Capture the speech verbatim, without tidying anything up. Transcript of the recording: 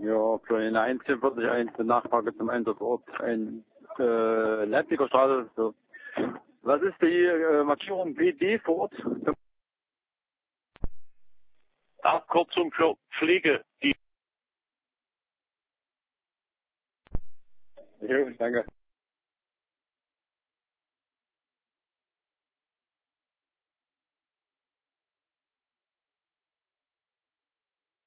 Ja, für einundvierzig zur Nachfrage zum Einsatzort. Ein äh, Leipziger Straße. So. Was ist die äh, Markierung B D vor Ort? Abkürzung für Pflegedienst. Jo, danke.